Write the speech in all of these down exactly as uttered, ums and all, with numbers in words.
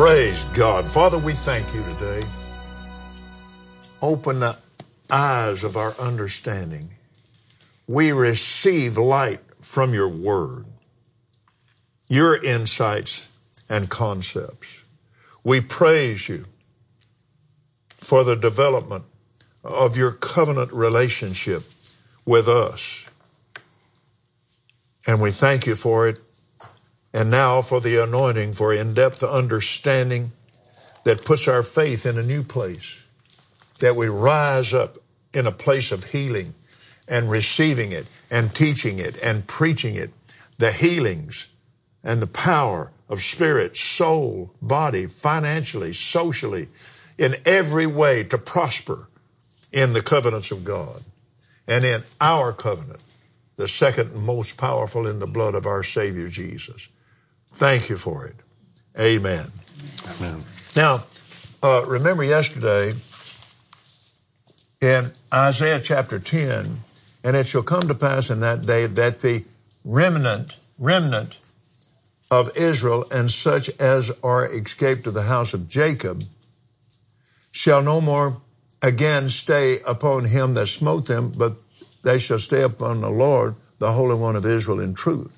Praise God. Father, we thank you today. Open the eyes of our understanding. We receive light from your word, your insights and concepts. We praise you for the development of your covenant relationship with us. And we thank you for it. And now for the anointing for in-depth understanding that puts our faith in a new place, that we rise up in a place of healing and receiving it and teaching it and preaching it, the healings and the power of spirit, soul, body, financially, socially, in every way to prosper in the covenants of God and in our covenant, the second most powerful in the blood of our Savior Jesus. Thank you for it. Amen. Amen. Now, uh, remember yesterday in Isaiah chapter ten, and it shall come to pass in that day that the remnant, remnant of Israel and such as are escaped to the house of Jacob shall no more again stay upon him that smote them, but they shall stay upon the Lord, the Holy One of Israel, in truth.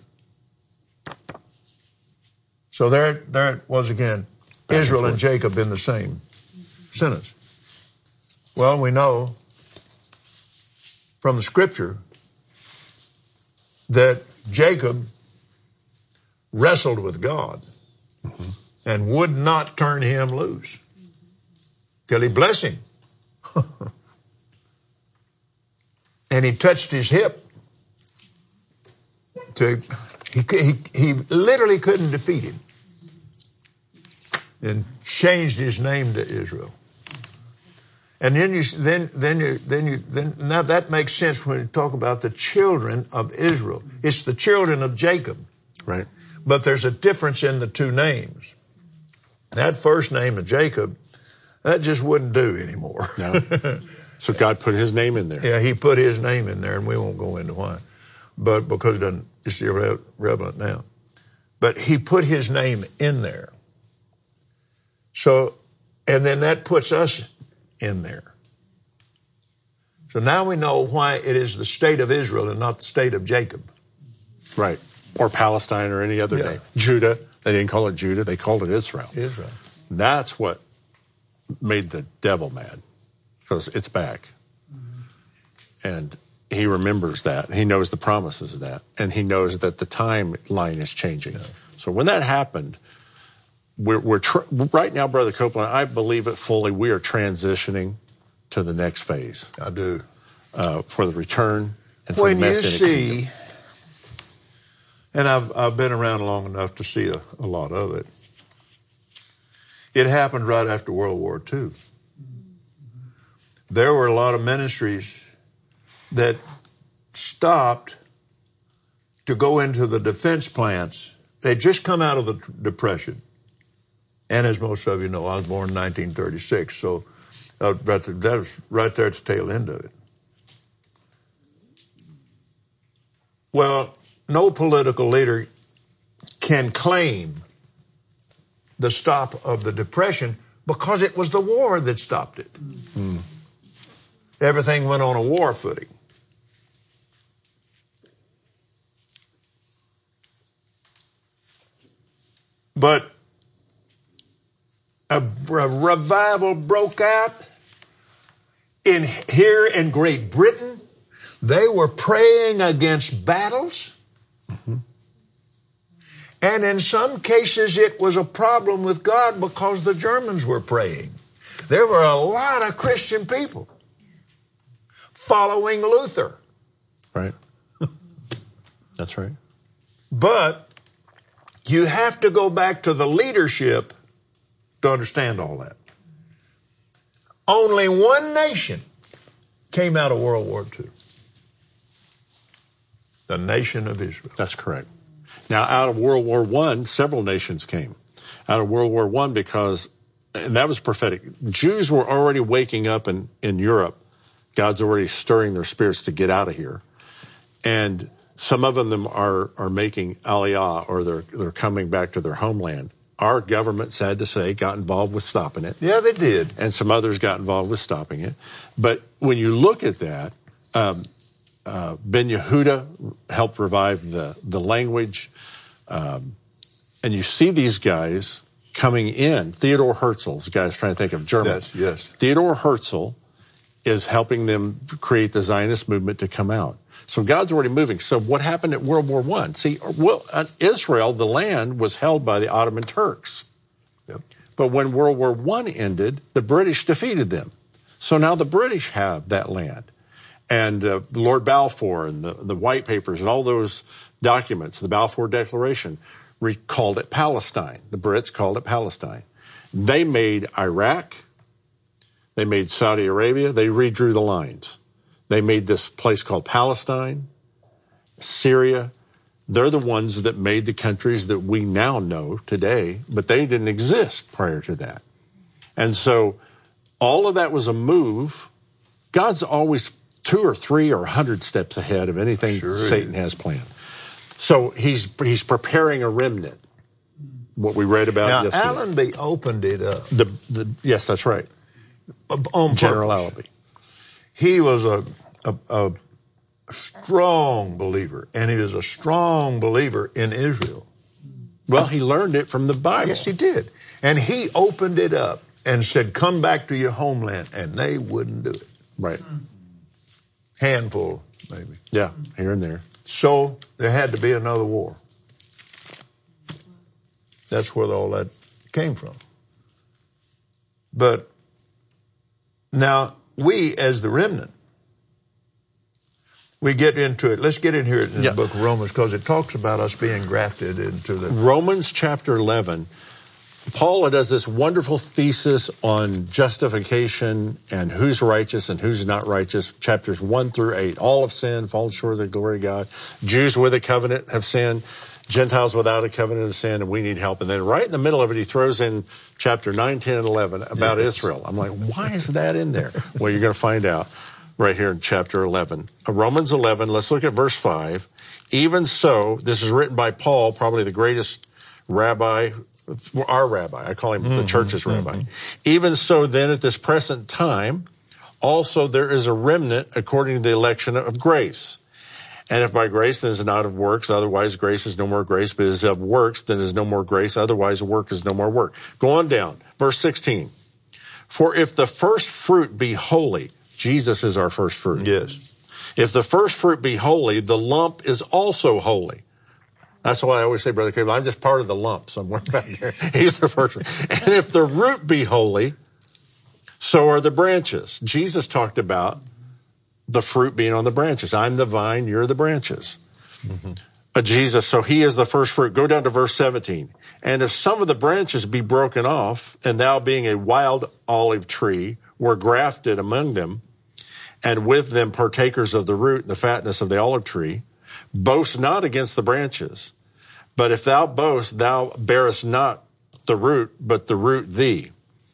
So there, there it was again, Israel and Jacob in the same sentence. Well, we know from the scripture that Jacob wrestled with God mm-hmm. and would not turn him loose till he blessed him. And he touched his hip. To, he, he, he literally couldn't defeat him. And changed his name to Israel. And then you, then, then you, then you, then, now that makes sense when you talk about the children of Israel. It's the children of Jacob. Right. But there's a difference in the two names. That first name of Jacob, that just wouldn't do anymore. No. So God put his name in there. Yeah, he put his name in there, and we won't go into why. But because it doesn't, it's irrelevant now. But he put his name in there. So, and then that puts us in there. So now we know why it is the state of Israel and not the state of Jacob. Right. Or Palestine or any other yeah. name. Judah. They didn't call it Judah. They called it Israel. Israel. That's what made the devil mad. Because it's back. Mm-hmm. And he remembers that. He knows the promises of that. And he knows that the timeline is changing. Yeah. So when that happened, we're, we're tr- right now, Brother Copeland, I believe it fully, we are transitioning to the next phase. I do. Uh, for the return and for when the you Messianic see, kingdom. And I've, I've been around long enough to see a, a lot of it, it happened right after World War Two. There were a lot of ministries that stopped to go into the defense plants. They'd just come out of the Depression. And as most of you know, I was born in nineteen thirty-six, so uh, that was right there at the tail end of it. Well, no political leader can claim the stop of the Depression because it was the war that stopped it. Mm. Everything went on a war footing. But a, a revival broke out in here in Great Britain. They were praying against battles. Mm-hmm. And in some cases, it was a problem with God because the Germans were praying. There were a lot of Christian people following Luther. Right. That's right. But you have to go back to the leadership to understand all that. Only one nation came out of World War Two. The nation of Israel. That's correct. Now, out of World War One, several nations came. Out of World War One because, and that was prophetic, Jews were already waking up in, in Europe. God's already stirring their spirits to get out of here. And some of them are, are making aliyah, or they're, they're coming back to their homeland our government, sad to say, got involved with stopping it. Yeah, they did. And some others got involved with stopping it. But when you look at that, um, uh, Ben Yehuda helped revive the, the language. Um, and you see these guys coming in. Theodor Herzl is the guy I was trying to think of, German. Yes, yes. Theodor Herzl is helping them create the Zionist movement to come out. So God's already moving. So what happened at World War One? See, well, Israel, the land, was held by the Ottoman Turks. Yep. But when World War One ended, the British defeated them. So now the British have that land. And uh, Lord Balfour and the, the White Papers and all those documents, the Balfour Declaration, re- called it Palestine. The Brits called it Palestine. They made Iraq. They made Saudi Arabia. They redrew the lines. They made this place called Palestine, Syria. They're the ones that made the countries that we now know today, but they didn't exist prior to that. And so all of that was a move. God's always two or three or a hundred steps ahead of anything sure Satan has planned. So he's he's preparing a remnant. What we read about now, yesterday. Allenby opened it up. The, the, yes, that's right. On General purpose. Allenby. He was a, a, a strong believer, and he was a strong believer in Israel. Well, he learned it from the Bible. Yes, he did. And he opened it up and said, come back to your homeland, and they wouldn't do it. Right. Handful, maybe. Yeah, here and there. So there had to be another war. That's where all that came from. But now, we as the remnant, we get into it. Let's get in here in yeah. the book of Romans, because it talks about us being grafted into the... Romans chapter eleven, Paul does this wonderful thesis on justification and who's righteous and who's not righteous, chapters one through eight. All have sinned, fallen short of the glory of God. Jews with a covenant have sinned. Gentiles without a covenant have sinned, and we need help. And then right in the middle of it, he throws in chapter nine, ten, and eleven about yes. Israel. I'm like, why is that in there? Well, you're going to find out right here in chapter eleven. Romans eleven, let's look at verse five. Even so, this is written by Paul, probably the greatest rabbi, our rabbi. I call him mm-hmm. the church's rabbi. Mm-hmm. Even so, then, at this present time, also there is a remnant according to the election of grace. And if by grace, then it is not of works, otherwise grace is no more grace, but is of works, then is no more grace, otherwise work is no more work. Go on down. Verse sixteen. For if the first fruit be holy, Jesus is our first fruit. Yes. If the first fruit be holy, the lump is also holy. That's why I always say, Brother Cable, I'm just part of the lump somewhere back there. He's the first one. And if the root be holy, so are the branches. Jesus talked about the fruit being on the branches. I'm the vine, you're the branches. Mm-hmm. Uh, Jesus, so he is the first fruit. Go down to verse seventeen. And if some of the branches be broken off, and thou being a wild olive tree, were grafted among them, and with them partakers of the root and the fatness of the olive tree, boast not against the branches. But if thou boast, thou bearest not the root, but the root thee.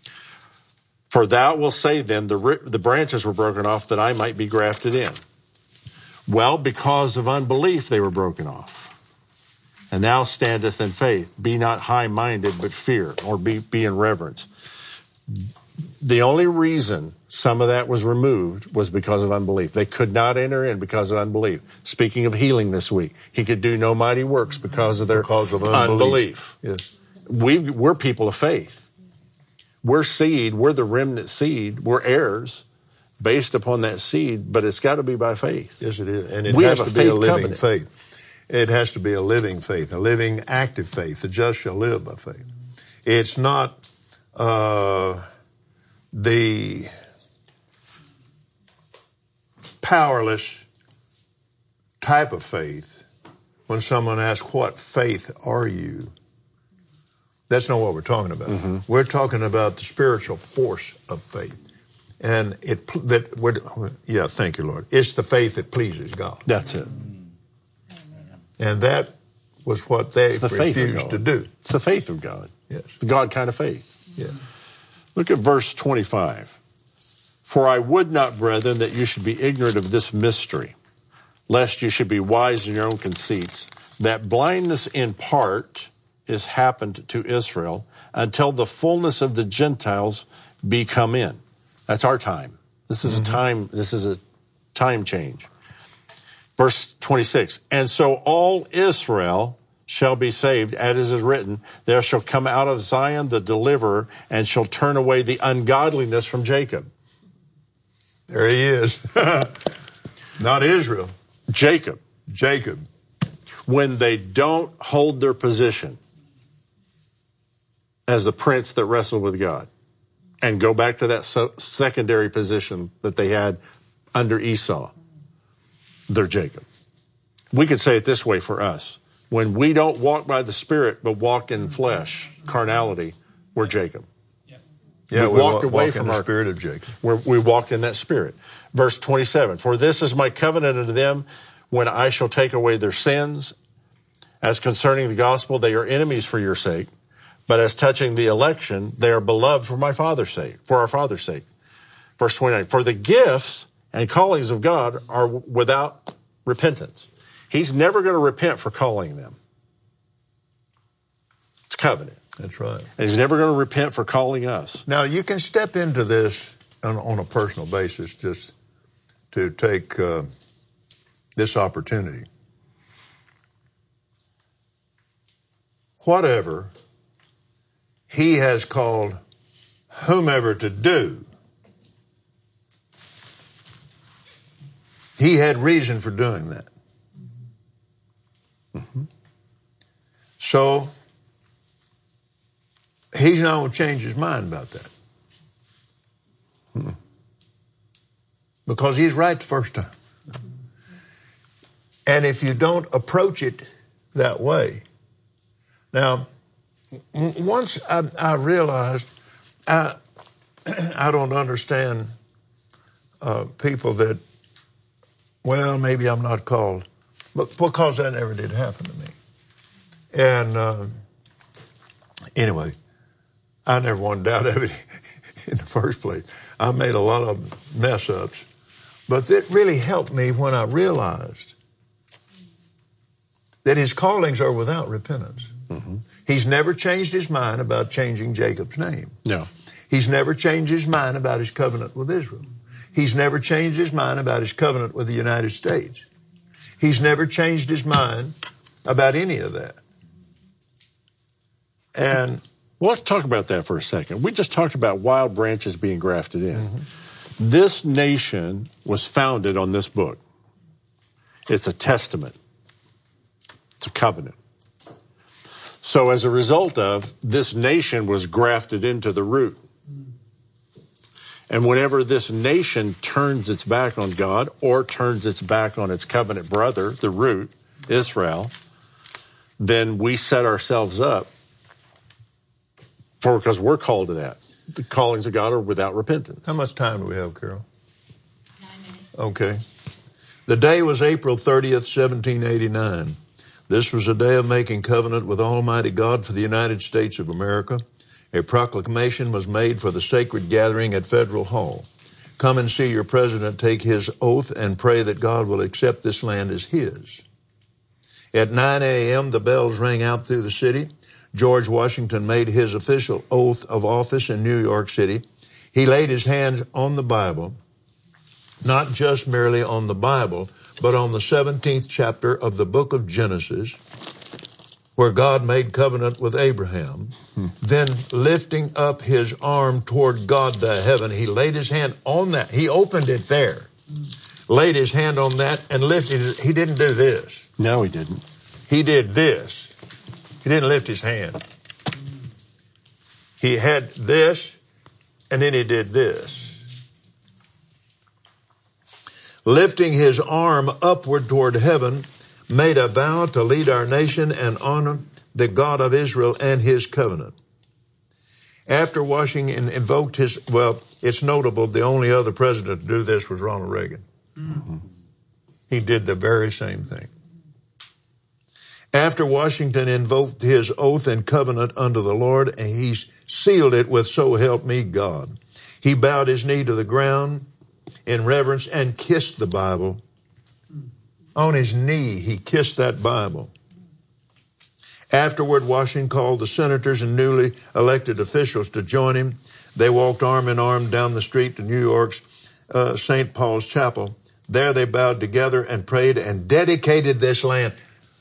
For thou wilt say then, the, the branches were broken off that I might be grafted in. Well, because of unbelief they were broken off. And thou standest in faith. Be not high-minded, but fear, or be, be in reverence. The only reason some of that was removed was because of unbelief. They could not enter in because of unbelief. Speaking of healing this week, he could do no mighty works because of their because of unbelief. unbelief. Yes. We, we're people of faith. We're seed, we're the remnant seed, we're heirs based upon that seed, but it's got to be by faith. Yes, it is. And it we has have to a be faith a living covenant. faith. It has to be a living faith, a living, active faith. The just shall live by faith. It's not uh, the powerless type of faith. When someone asks, what faith are you? That's not what we're talking about. Mm-hmm. We're talking about the spiritual force of faith. And it that we're, yeah, thank you, Lord. It's the faith that pleases God. That's it. And that was what they the refused to do. It's the faith of God. Yes. The God kind of faith. Yeah. Look at verse twenty-five. For I would not, brethren, that you should be ignorant of this mystery, lest you should be wise in your own conceits, that blindness in part is happened to Israel until the fullness of the Gentiles be come in. That's our time. This is mm-hmm. a time, this is a time change. Verse twenty-six, and so all Israel shall be saved, as is written, there shall come out of Zion the deliverer, and shall turn away the ungodliness from Jacob. There he is. Not Israel. Jacob. Jacob. When they don't hold their position as the prince that wrestled with God and go back to that so- secondary position that they had under Esau, they're Jacob. We could say it this way for us. When we don't walk by the Spirit but walk in flesh, carnality, we're Jacob. Yeah, we, we walked walk, away walk from in the our spirit of Jacob. We're, we walked in that spirit. Verse twenty-seven, for this is my covenant unto them when I shall take away their sins. As concerning the gospel, they are enemies for your sake. But as touching the election, they are beloved for my Father's sake, for our Father's sake. Verse twenty-nine, for the gifts and callings of God are without repentance. He's never going to repent for calling them. It's covenant. That's right. And he's never going to repent for calling us. Now, you can step into this on, on a personal basis just to take uh, this opportunity. Whatever he has called whomever to do, he had reason for doing that. Mm-hmm. So, he's not going to change his mind about that. Mm-mm. Because he's right the first time. And if you don't approach it that way. Now, once I, I realized I, I don't understand uh, people that, well, maybe I'm not called, but because that never did happen to me. And uh, anyway, I never wanted out of it in the first place. I made a lot of mess ups. But it really helped me when I realized that his callings are without repentance. Mm-hmm. He's never changed his mind about changing Jacob's name. No. He's never changed his mind about his covenant with Israel. He's never changed his mind about his covenant with the United States. He's never changed his mind about any of that. And well, let's talk about that for a second. We just talked about wild branches being grafted in. Mm-hmm. This nation was founded on this book. It's a testament. It's a covenant. So as a result of, this nation was grafted into the root. And whenever this nation turns its back on God or turns its back on its covenant brother, the root, Israel, then we set ourselves up for, because we're called to that. The callings of God are without repentance. How much time do we have, Carol? Nine minutes. Okay. The day was April thirtieth, seventeen eighty-nine. This was a day of making covenant with Almighty God for the United States of America. A proclamation was made for the sacred gathering at Federal Hall. Come and see your president take his oath and pray that God will accept this land as his. At nine a.m., the bells rang out through the city. George Washington made his official oath of office in New York City. He laid his hands on the Bible, not just merely on the Bible, but on the seventeenth chapter of the book of Genesis, where God made covenant with Abraham. Hmm. Then lifting up his arm toward God to heaven, he laid his hand on that. He opened it there, hmm. laid his hand on that and lifted it. He didn't do this. No, he didn't. He did this. He didn't lift his hand. He had this, and then he did this. Lifting his arm upward toward heaven, made a vow to lead our nation and honor the God of Israel and his covenant. After Washington invoked his, well, it's notable, the only other president to do this was Ronald Reagan. Mm-hmm. He did the very same thing. After Washington invoked his oath and covenant unto the Lord, and he sealed it with "So help me God," he bowed his knee to the ground in reverence and kissed the Bible. On his knee, he kissed that Bible. Afterward, Washington called the senators and newly elected officials to join him. They walked arm in arm down the street to New York's uh, Saint Paul's Chapel. There they bowed together and prayed and dedicated this land.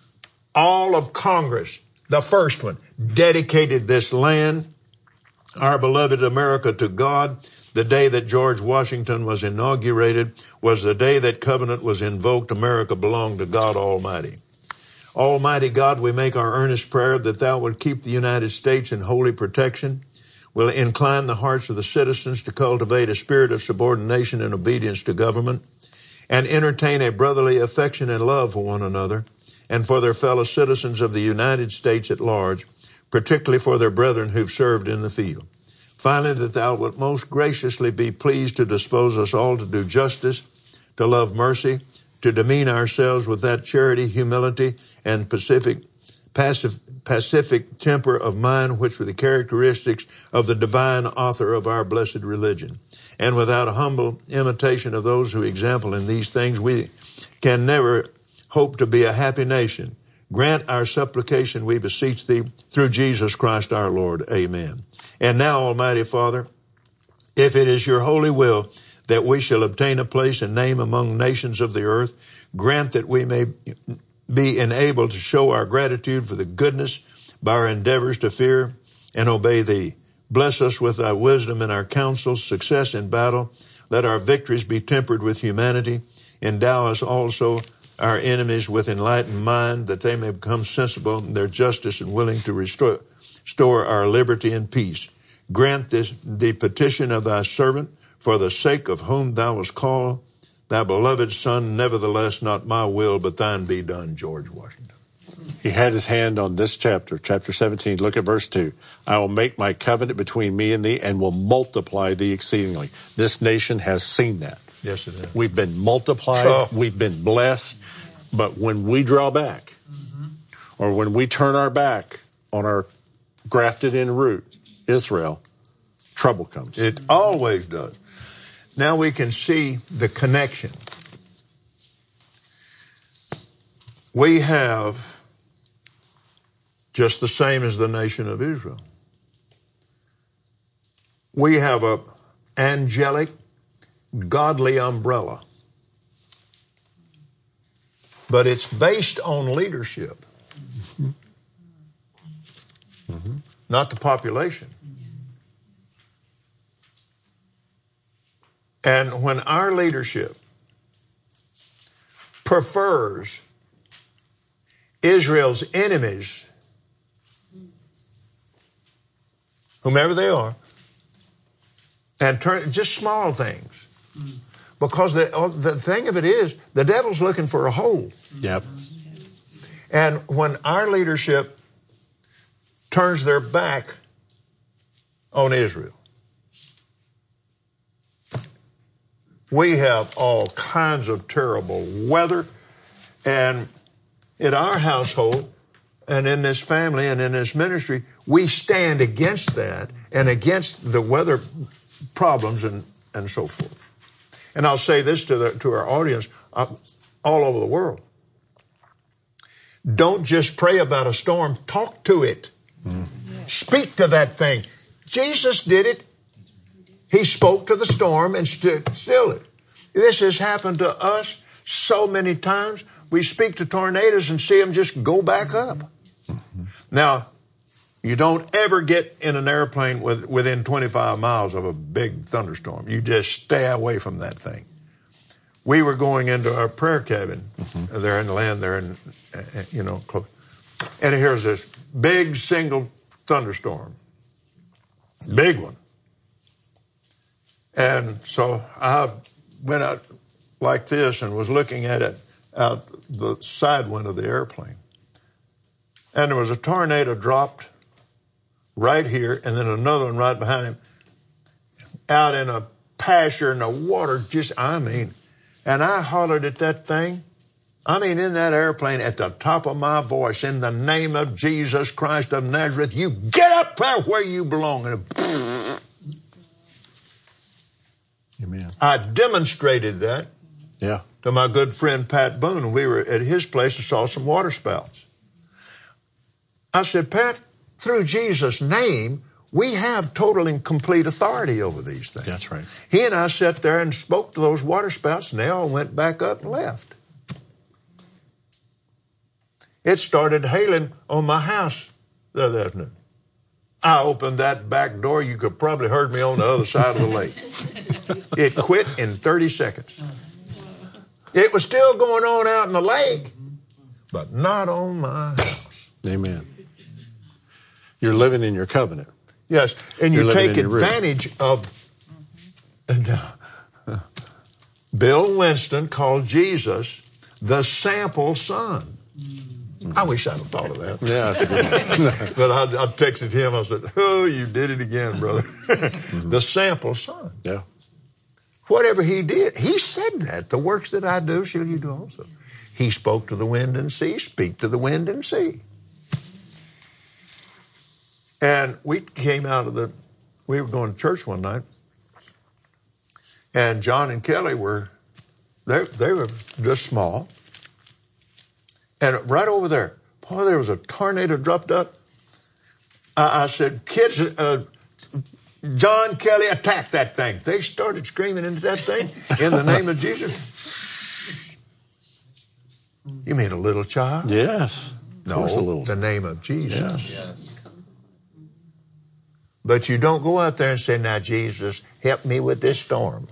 All of Congress, the first one, dedicated this land, our beloved America, to God. The day that George Washington was inaugurated was the day that covenant was invoked. America belonged to God Almighty. Almighty God, we make our earnest prayer that thou would keep the United States in holy protection, will incline the hearts of the citizens to cultivate a spirit of subordination and obedience to government, and entertain a brotherly affection and love for one another and for their fellow citizens of the United States at large, particularly for their brethren who've served in the field. Finally, that thou wilt most graciously be pleased to dispose us all to do justice, to love mercy, to demean ourselves with that charity, humility, and pacific, passive, pacific temper of mind which were the characteristics of the divine author of our blessed religion. And without a humble imitation of those who example in these things, we can never hope to be a happy nation. Grant our supplication, we beseech thee, through Jesus Christ our Lord. Amen. And now, Almighty Father, if it is your holy will that we shall obtain a place and name among nations of the earth, grant that we may be enabled to show our gratitude for the goodness by our endeavors to fear and obey thee. Bless us with thy wisdom in our counsels, success in battle. Let our victories be tempered with humanity. Endow us also, our enemies, with enlightened mind, that they may become sensible in their justice and willing to restore, restore our liberty and peace. Grant this the petition of thy servant, for the sake of whom thou wast called, thy beloved Son, nevertheless not my will, but thine be done, George Washington. He had his hand on this chapter, chapter seventeen. Look at verse two. I will make my covenant between me and thee and will multiply thee exceedingly. This nation has seen that. Yes, it is. We've been multiplied. Oh. We've been blessed. But when we draw back, mm-hmm. or when we turn our back on our grafted in root, Israel, trouble comes. It always does. Now we can see the connection. We have just the same as the nation of Israel. We have a angelic, godly umbrella. But it's based on leadership, mm-hmm. Mm-hmm. not the population. And when our leadership prefers Israel's enemies, whomever they are, and turn just small things, because the the thing of it is, the devil's looking for a hole. Yep. And when our leadership turns their back on Israel, we have all kinds of terrible weather. And in our household and in this family and in this ministry, we stand against that and against the weather problems and, and so forth. And I'll say this to the, to our audience uh, all over the world. Don't just pray about a storm. Talk to it. Mm. Speak to that thing. Jesus did it. He spoke to the storm and st- stilled it. This has happened to us so many times. We speak to tornadoes and see them just go back up. Mm-hmm. Now, you don't ever get in an airplane with, within twenty-five miles of a big thunderstorm. You just stay away from that thing. We were going into our prayer cabin. Mm-hmm. They're in the land there, and uh, you know, close. And here's this big single thunderstorm, big one. And so I went out like this and was looking at it out the side window of the airplane. And there was a tornado dropped right here, and then another one right behind him, out in a pasture, and the water just, I mean, and I hollered at that thing. I mean, in that airplane, at the top of my voice, in the name of Jesus Christ of Nazareth, you get up there where you belong. And Amen. I demonstrated that yeah. to my good friend Pat Boone. We were at his place and saw some water spouts. I said, Pat, through Jesus' name, we have total and complete authority over these things. That's right. He and I sat there and spoke to those water spouts, and they all went back up and left. It started hailing on my house the other afternoon. I opened that back door. You could probably heard me on the other side of the lake. It quit in thirty seconds. It was still going on out in the lake, but not on my house. Amen. You're living in your covenant. Yes, and you You're take living in your advantage of... And, uh, Bill Winston called Jesus the sample son. I wish I'd have thought of that. Yeah, that's a good one. But I, I texted him. I said, oh, you did it again, brother. The sample son. Yeah. Whatever he did, he said that. The works that I do shall you do also. He spoke to the wind and sea. Speak to the wind and sea. And we came out of the, we were going to church one night. And John and Kelly were, they, they were just small. And right over there, boy, there was a tornado dropped up. I, I said, kids, uh, John, Kelly, attack that thing. They started screaming into that thing in the name of Jesus. You mean a little child? Yes. No, Of course a little. the name of Jesus. Yeah. Yes. But you don't go out there and say, now, Jesus, help me with this storm.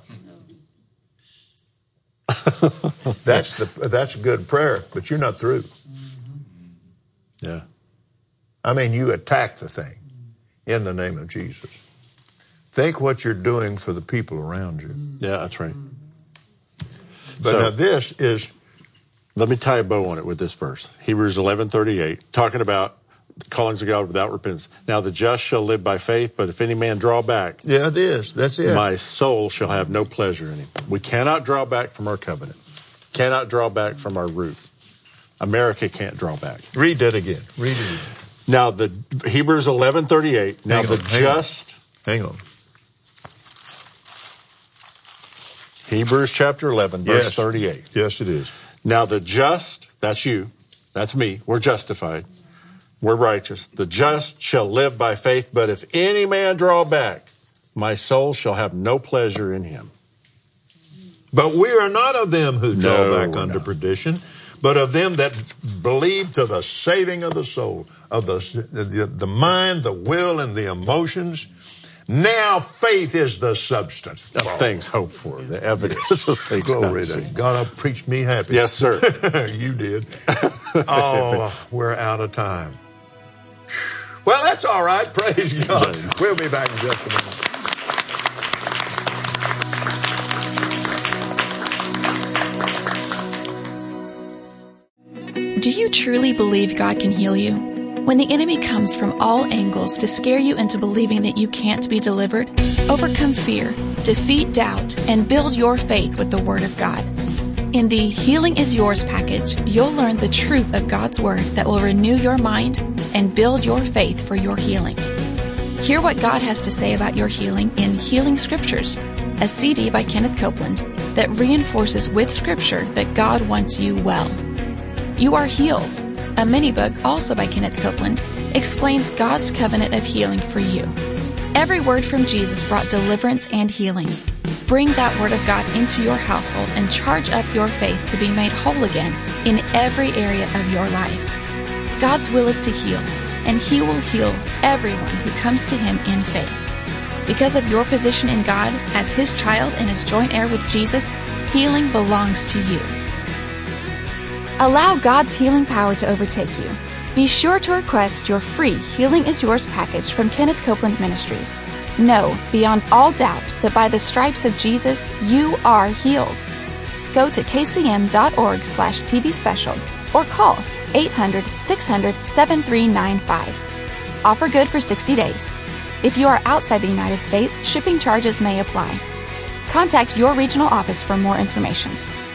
That's the that's a good prayer, but you're not through. Yeah. I mean, you attack the thing in the name of Jesus. Think what you're doing for the people around you. Yeah, that's right. But So- now this is, Let me tie a bow on it with this verse. Hebrews eleven thirty-eight, talking about the callings of God without repentance. Now the just shall live by faith, but if any man draw back, yeah, it is. That's it. my soul shall have no pleasure in him. We cannot draw back from our covenant. Cannot draw back from our root. America can't draw back. Read that again. Read it again. Now the Hebrews eleven thirty-eight. Now Hang the on, hang on. just, Hang on. Hebrews chapter eleven, verse Yes. thirty-eight. Yes, it is. Now the just, that's you, that's me, we're justified, we're righteous. The just shall live by faith, but if any man draw back, my soul shall have no pleasure in him. But we are not of them who draw No, back we're unto not. perdition, but of them that believe to the saving of the soul, of the, the, the mind, the will, and the emotions. Now faith is the substance. Of things hoped for, the evidence of things Glory not to seen. God. I preached me happy. Yes, sir. You did. Oh, we're out of time. Well, that's all right. Praise God. We'll be back in just a minute. Do you truly believe God can heal you? When the enemy comes from all angles to scare you into believing that you can't be delivered, overcome fear, defeat doubt, and build your faith with the Word of God. In the Healing is Yours package, you'll learn the truth of God's Word that will renew your mind and build your faith for your healing. Hear what God has to say about your healing in Healing Scriptures, a C D by Kenneth Copeland that reinforces with Scripture that God wants you well. You Are Healed, a mini-book also by Kenneth Copeland, explains God's covenant of healing for you. Every word from Jesus brought deliverance and healing. Bring that word of God into your household and charge up your faith to be made whole again in every area of your life. God's will is to heal, and He will heal everyone who comes to Him in faith. Because of your position in God as His child and as joint heir with Jesus, healing belongs to you. Allow God's healing power to overtake you. Be sure to request your free Healing is Yours package from Kenneth Copeland Ministries. Know beyond all doubt that by the stripes of Jesus, you are healed. Go to kcm.org slash TV special or call eight hundred, six hundred, seven three nine five. Offer good for sixty days. If you are outside the United States, shipping charges may apply. Contact your regional office for more information.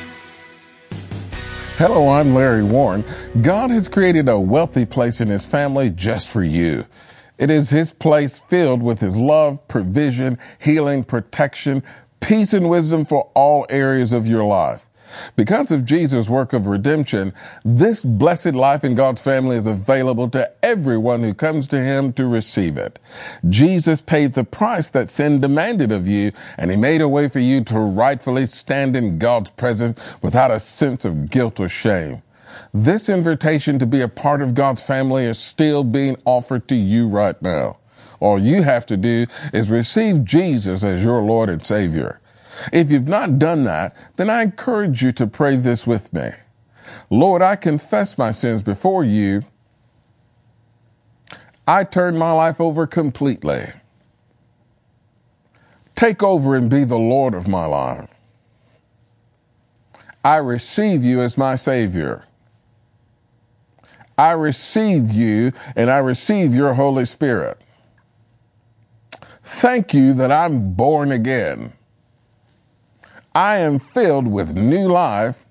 Hello, I'm Larry Warren. God has created a wealthy place in His family just for you. It is His place filled with His love, provision, healing, protection, peace, and wisdom for all areas of your life. Because of Jesus' work of redemption, this blessed life in God's family is available to everyone who comes to him to receive it. Jesus paid the price that sin demanded of you, and he made a way for you to rightfully stand in God's presence without a sense of guilt or shame. This invitation to be a part of God's family is still being offered to you right now. All you have to do is receive Jesus as your Lord and Savior. If you've not done that, then I encourage you to pray this with me. Lord, I confess my sins before you. I turn my life over completely. Take over and be the Lord of my life. I receive you as my Savior. I receive you and I receive your Holy Spirit. Thank you that I'm born again. I am filled with new life.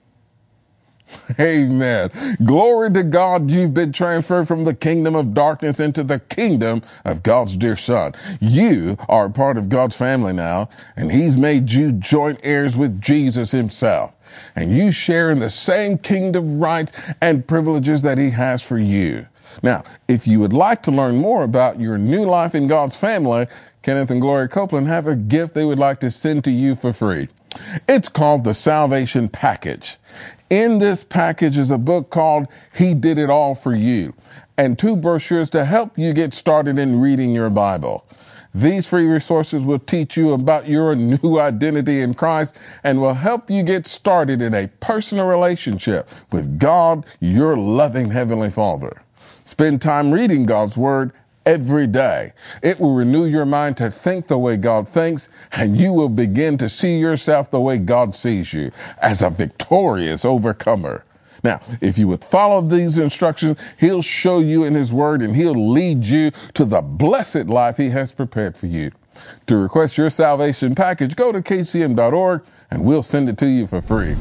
Amen. Glory to God, you've been transferred from the kingdom of darkness into the kingdom of God's dear Son. You are part of God's family now, and he's made you joint heirs with Jesus himself. And you share in the same kingdom rights and privileges that he has for you. Now, if you would like to learn more about your new life in God's family, Kenneth and Gloria Copeland have a gift they would like to send to you for free. It's called the Salvation Package. In this package is a book called He Did It All for You, and two brochures to help you get started in reading your Bible. These free resources will teach you about your new identity in Christ and will help you get started in a personal relationship with God, your loving Heavenly Father. Spend time reading God's Word every day. It will renew your mind to think the way God thinks, and you will begin to see yourself the way God sees you, as a victorious overcomer. Now, if you would follow these instructions, he'll show you in his word and he'll lead you to the blessed life he has prepared for you. To request your salvation package, go to K C M dot org and we'll send it to you for free.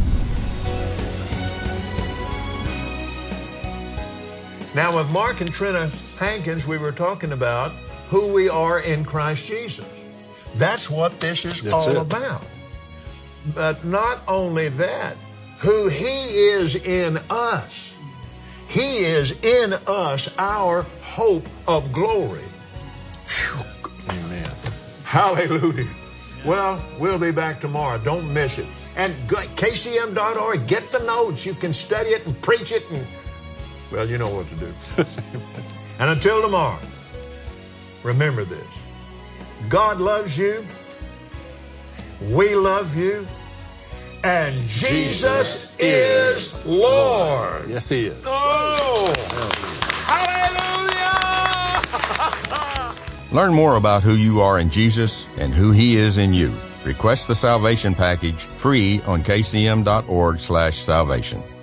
Now, with Mark and Trina Hankins, we were talking about who we are in Christ Jesus. That's what this is That's all it. about. But not only that, who he is in us. He is in us, our hope of glory. Whew. Amen. Hallelujah. Well, we'll be back tomorrow. Don't miss it. And K C M dot org, get the notes. You can study it and preach it and, well, you know what to do. And until tomorrow, remember this. God loves you. We love you. And Jesus, Jesus is Lord. Yes, he is. Oh! Hallelujah! Learn more about who you are in Jesus and who he is in you. Request the Salvation Package free on K C M dot org slash salvation.